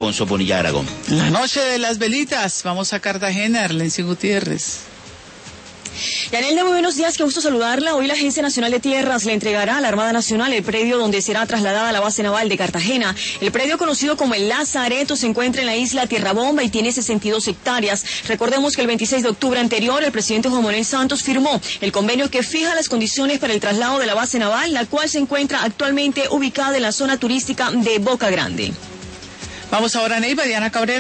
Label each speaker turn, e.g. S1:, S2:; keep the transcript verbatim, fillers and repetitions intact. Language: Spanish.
S1: Alfonso Bonilla Aragón.
S2: La noche de las velitas, vamos a Cartagena, Erlency Gutiérrez.
S3: Yanelda, muy buenos días, qué gusto saludarla. Hoy la Agencia Nacional de Tierras le entregará a la Armada Nacional el predio donde será trasladada la base naval de Cartagena. El predio, conocido como el Lazareto, se encuentra en la isla Tierra Bomba y tiene sesenta y dos hectáreas. Recordemos que el veintiséis de octubre anterior, el presidente Juan Manuel Santos firmó el convenio que fija las condiciones para el traslado de la base naval, la cual se encuentra actualmente ubicada en la zona turística de Boca Grande.
S2: Vamos ahora a Neiva, Diana Cabrera.